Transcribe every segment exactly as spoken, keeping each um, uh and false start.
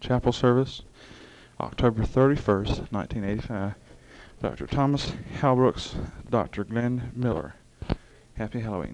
chapel service, October thirty-first, nineteen eighty-five. Doctor Thomas Halbrooks, Doctor Glenn Miller. Happy Halloween.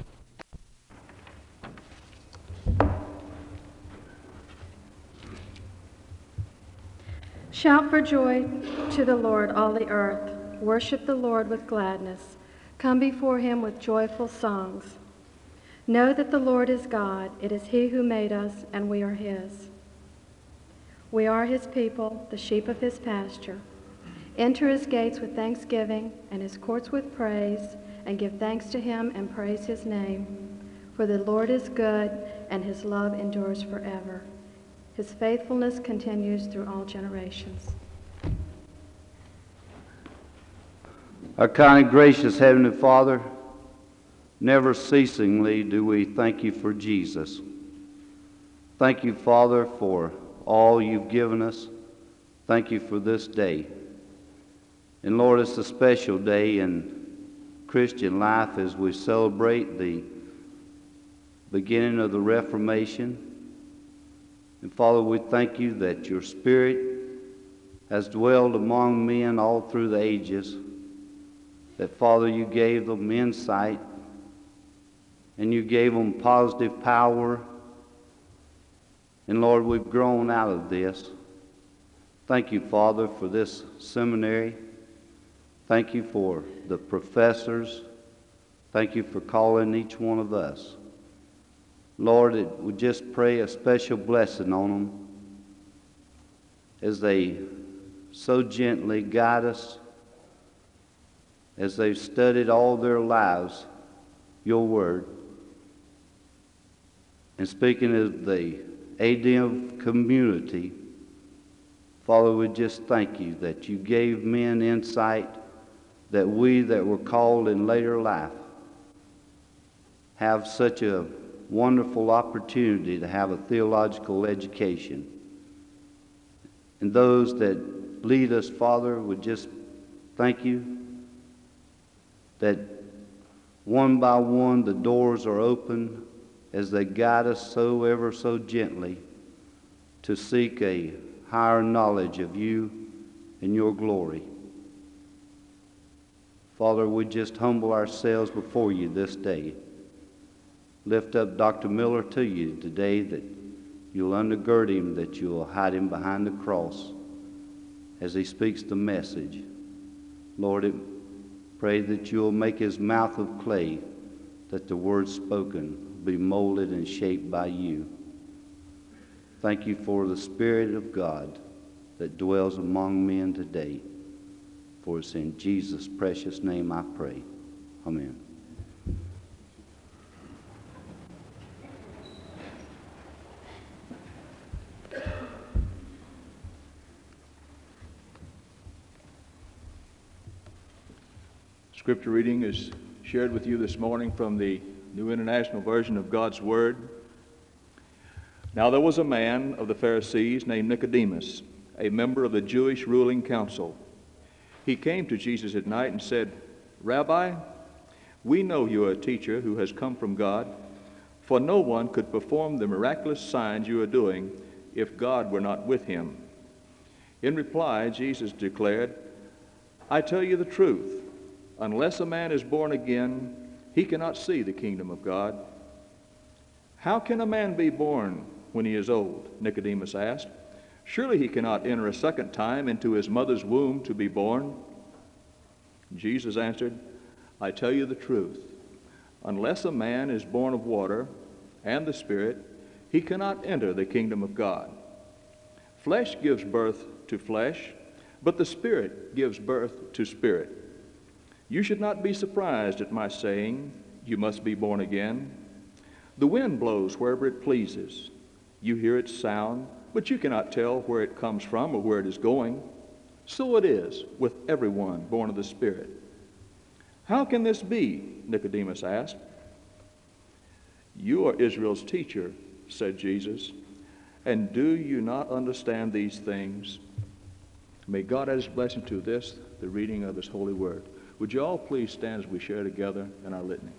Shout for joy to the Lord, all the earth. Worship the Lord with gladness. Come before him with joyful songs. Know that the Lord is God. It is he who made us, and we are his. We are his people, the sheep of his pasture. Enter his gates with thanksgiving and his courts with praise, and give thanks to him and praise his name. For the Lord is good, and his love endures forever. His faithfulness continues through all generations. Our kind and gracious Heavenly Father, never ceasingly do we thank you for Jesus. Thank you, Father, for all you've given us. Thank you for this day. And Lord, it's a special day in Christian life as we celebrate the beginning of the Reformation. And Father, we thank you that your Spirit has dwelled among men all through the ages, that, Father, you gave them insight and you gave them positive power. And Lord, we've grown out of this. Thank you, Father, for this seminary. Thank you for the professors. Thank you for calling each one of us. Lord, it, we just pray a special blessing on them as they so gently guide us, as they've studied all their lives your word. And speaking of the A D M community, Father, we just thank you that you gave men insight that we that were called in later life have such a wonderful opportunity to have a theological education. And those that lead us, Father, would just thank you that one by one the doors are open as they guide us so ever so gently to seek a higher knowledge of you and your glory. Father, we just humble ourselves before you this day. Lift up Doctor Miller to you today, that you'll undergird him, that you'll hide him behind the cross as he speaks the message. Lord, it, pray that you'll make his mouth of clay, that the words spoken be molded and shaped by you. Thank you for the Spirit of God that dwells among men today. For it's in Jesus' precious name I pray. Amen. Scripture reading is shared with you this morning from the New International Version of God's Word. Now there was a man of the Pharisees named Nicodemus, a member of the Jewish ruling council. He came to Jesus at night and said, "Rabbi, we know you are a teacher who has come from God, for no one could perform the miraculous signs you are doing if God were not with him." In reply, Jesus declared, "I tell you the truth. Unless a man is born again, he cannot see the kingdom of God." "How can a man be born when he is old?" Nicodemus asked. "Surely he cannot enter a second time into his mother's womb to be born." Jesus answered, "I tell you the truth. Unless a man is born of water and the Spirit, he cannot enter the kingdom of God. Flesh gives birth to flesh, but the Spirit gives birth to spirit. You should not be surprised at my saying, 'You must be born again.' The wind blows wherever it pleases. You hear its sound, but you cannot tell where it comes from or where it is going. So it is with everyone born of the Spirit." "How can this be?" Nicodemus asked. "You are Israel's teacher," said Jesus, "and do you not understand these things?" May God add his blessing to this, the reading of his holy word. Would you all please stand as we share together in our litany?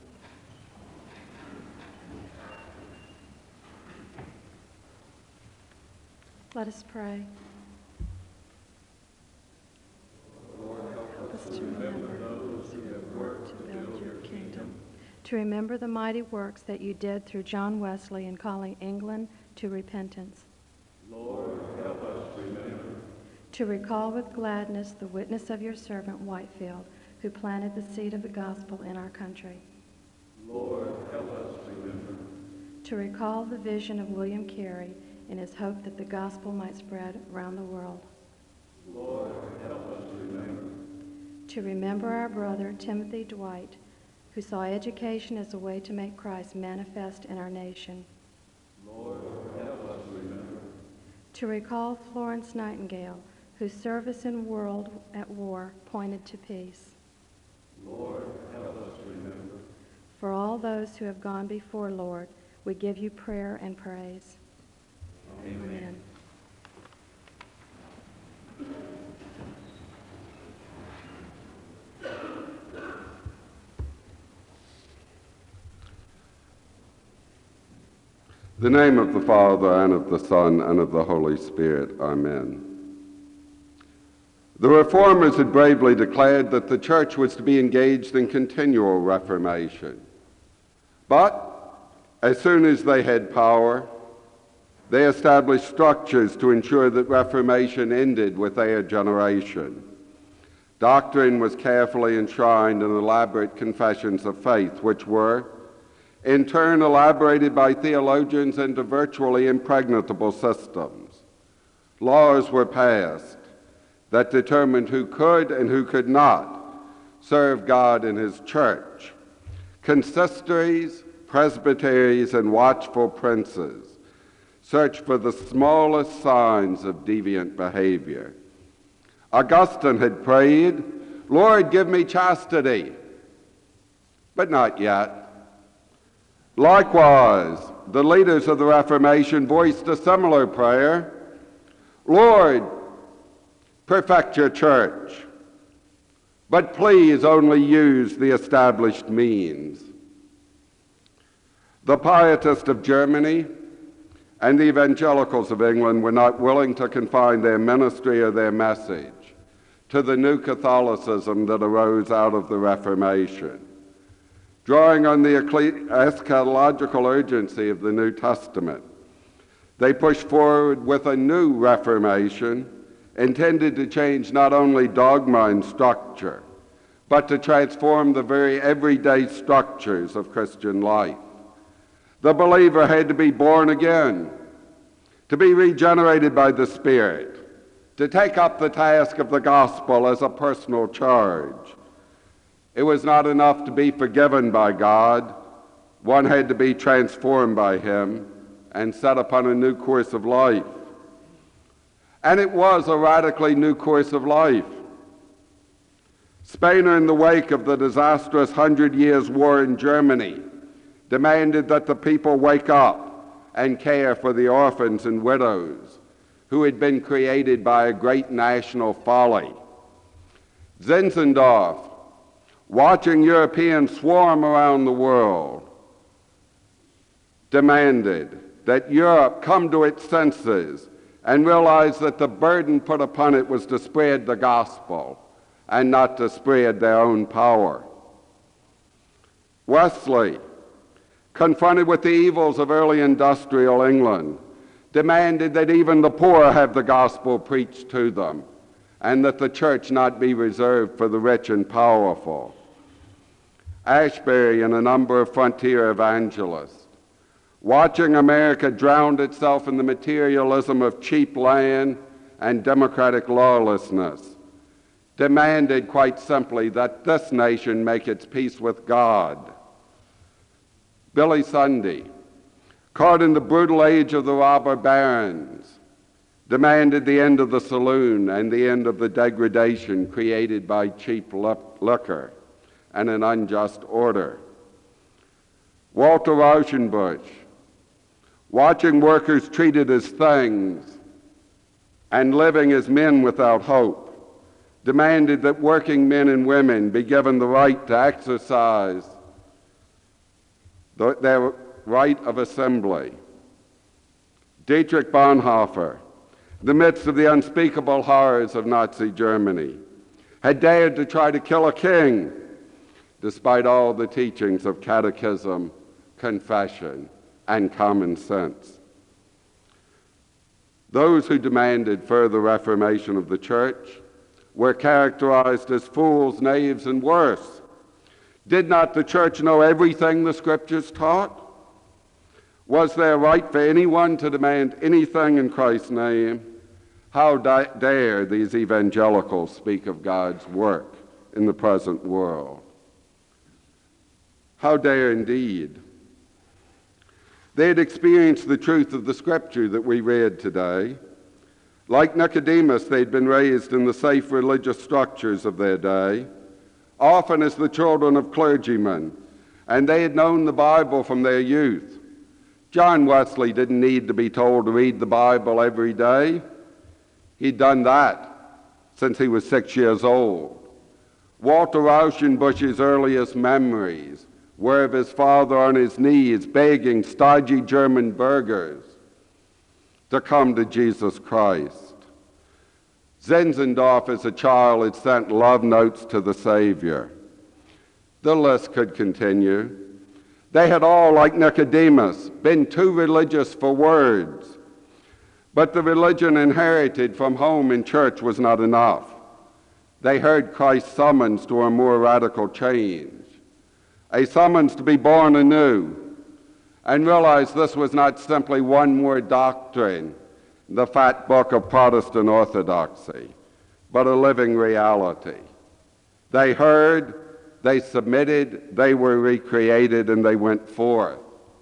Let us pray. Lord, help us to remember those who have worked to build your kingdom, to remember the mighty works that you did through John Wesley in calling England to repentance. Lord, help us remember. To recall with gladness the witness of your servant Whitefield, who planted the seed of the gospel in our country. Lord, help us remember. To recall the vision of William Carey in his hope that the gospel might spread around the world. Lord, help us remember. To remember our brother Timothy Dwight, who saw education as a way to make Christ manifest in our nation. Lord, help us remember. To recall Florence Nightingale, whose service in world at war pointed to peace. Lord, help us remember. For all those who have gone before, Lord, we give you prayer and praise. Amen. Amen. In the name of the Father, and of the Son, and of the Holy Spirit. Amen. The Reformers had bravely declared that the Church was to be engaged in continual reformation. But as soon as they had power, they established structures to ensure that Reformation ended with their generation. Doctrine was carefully enshrined in elaborate confessions of faith, which were, in turn, elaborated by theologians into virtually impregnable systems. Laws were passed that determined who could and who could not serve God in his church. Consistories, presbyteries, and watchful princes searched for the smallest signs of deviant behavior. Augustine had prayed, "Lord, give me chastity," but not yet. Likewise, the leaders of the Reformation voiced a similar prayer, "Lord, perfect your church, but please only use the established means." The Pietists of Germany and the Evangelicals of England were not willing to confine their ministry or their message to the new Catholicism that arose out of the Reformation. Drawing on the eschatological urgency of the New Testament, they pushed forward with a new Reformation intended to change not only dogma and structure, but to transform the very everyday structures of Christian life. The believer had to be born again, to be regenerated by the Spirit, to take up the task of the gospel as a personal charge. It was not enough to be forgiven by God. One had to be transformed by him and set upon a new course of life. And it was a radically new course of life. Spener, in the wake of the disastrous Hundred Years' War in Germany, demanded that the people wake up and care for the orphans and widows who had been created by a great national folly. Zinzendorf, watching Europeans swarm around the world, demanded that Europe come to its senses and realize that the burden put upon it was to spread the gospel and not to spread their own power. Wesley, confronted with the evils of early industrial England, demanded that even the poor have the gospel preached to them and that the church not be reserved for the rich and powerful. Ashbury and a number of frontier evangelists, watching America drown itself in the materialism of cheap land and democratic lawlessness, demanded quite simply that this nation make its peace with God. Billy Sunday, caught in the brutal age of the robber barons, demanded the end of the saloon and the end of the degradation created by cheap liquor and an unjust order. Walter Rauschenbusch, watching workers treated as things and living as men without hope, demanded that working men and women be given the right to exercise the, their right of assembly. Dietrich Bonhoeffer, the midst of the unspeakable horrors of Nazi Germany, had dared to try to kill a king, despite all the teachings of catechism, confession, and common sense. Those who demanded further reformation of the church were characterized as fools, knaves, and worse. Did not the church know everything the scriptures taught? Was there a right for anyone to demand anything in Christ's name? How da- dare these evangelicals speak of God's work in the present world? How dare indeed. They had experienced the truth of the scripture that we read today. Like Nicodemus, they'd been raised in the safe religious structures of their day, often as the children of clergymen, and they had known the Bible from their youth. John Wesley didn't need to be told to read the Bible every day. He'd done that since he was six years old. Walter Rauschenbusch's earliest memories were of his father on his knees begging stodgy German burghers to come to Jesus Christ. Zinzendorf as a child had sent love notes to the Savior. The list could continue. They had all, like Nicodemus, been too religious for words. But the religion inherited from home and church was not enough. They heard Christ's summons to a more radical change, a summons to be born anew, and realized this was not simply one more doctrine, the fat book of Protestant orthodoxy, but a living reality. They heard, they submitted, they were recreated, and they went forth.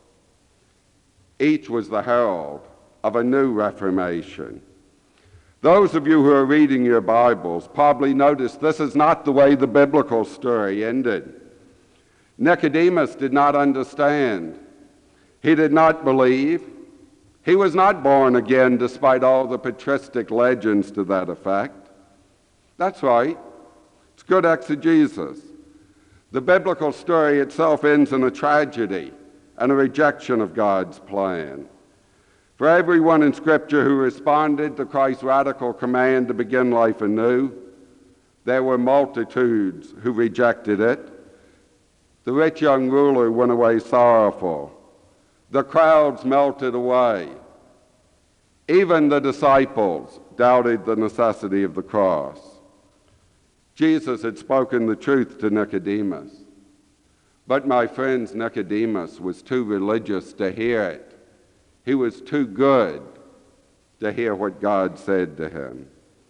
Each was the herald of a new Reformation. Those of you who are reading your Bibles probably noticed this is not the way the biblical story ended. Nicodemus did not understand. He did not believe. He was not born again despite all the patristic legends to that effect. That's right. It's good exegesis. The biblical story itself ends in a tragedy and a rejection of God's plan. For everyone in Scripture who responded to Christ's radical command to begin life anew, there were multitudes who rejected it. The rich young ruler went away sorrowful. The crowds melted away. Even the disciples doubted the necessity of the cross. Jesus had spoken the truth to Nicodemus. But my friends, Nicodemus was too religious to hear it. He was too good to hear what God said to him.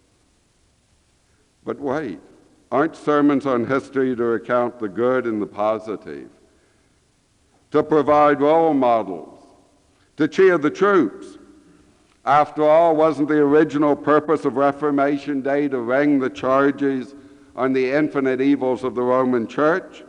But wait, aren't sermons on history to recount the good and the positive? To provide role models, to cheer the troops? After all, wasn't the original purpose of Reformation Day to ring the charges on the infinite evils of the Roman Church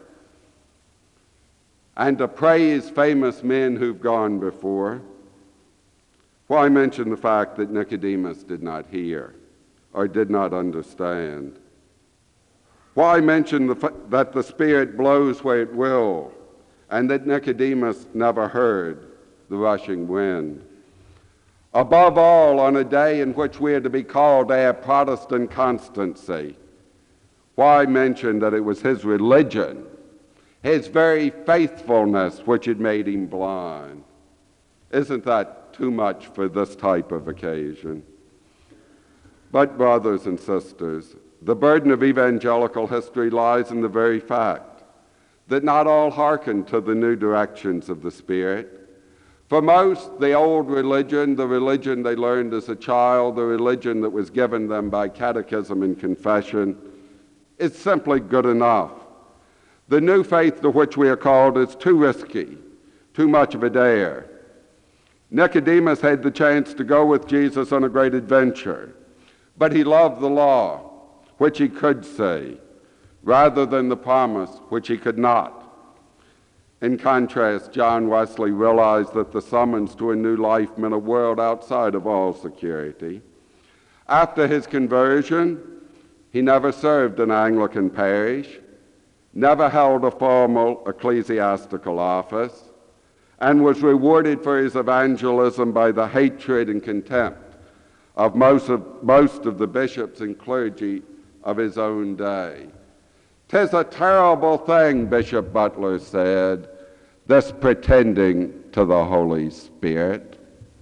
and to praise famous men who've gone before? Why mention the fact that Nicodemus did not hear or did not understand? Why mention the fa- that the Spirit blows where it will and that Nicodemus never heard the rushing wind? Above all, on a day in which we are to be called to our Protestant constancy, why mention that it was his religion, his very faithfulness, which had made him blind? Isn't that too much for this type of occasion? But, brothers and sisters, the burden of evangelical history lies in the very fact that not all hearkened to the new directions of the Spirit. For most, the old religion, the religion they learned as a child, the religion that was given them by catechism and confession, is simply good enough. The new faith to which we are called is too risky, too much of a dare. Nicodemus had the chance to go with Jesus on a great adventure, but he loved the law, which he could say, rather than the promise, which he could not. In contrast, John Wesley realized that the summons to a new life meant a world outside of all security. After his conversion, he never served an Anglican parish, never held a formal ecclesiastical office, and was rewarded for his evangelism by the hatred and contempt of most of, most of the bishops and clergy of his own day. "'Tis a terrible thing," Bishop Butler said, "this pretending to the Holy Spirit."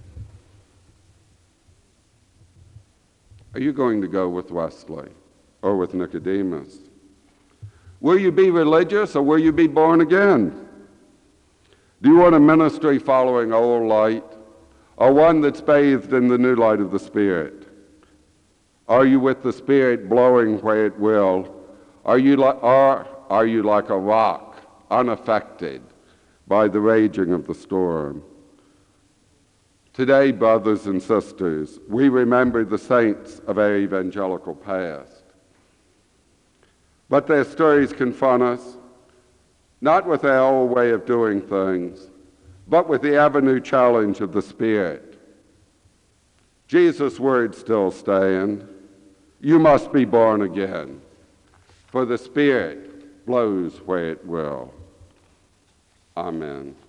Are you going to go with Wesley or with Nicodemus? Will you be religious or will you be born again? Do you want a ministry following old light or one that's bathed in the new light of the Spirit? Are you with the Spirit blowing where it will? Are you like, or are you like a rock, unaffected by the raging of the storm? Today, brothers and sisters, we remember the saints of our evangelical past. But their stories confront us, not with our old way of doing things, but with the ever-new challenge of the Spirit. Jesus' words still stand. You must be born again, for the Spirit blows where it will. Amen.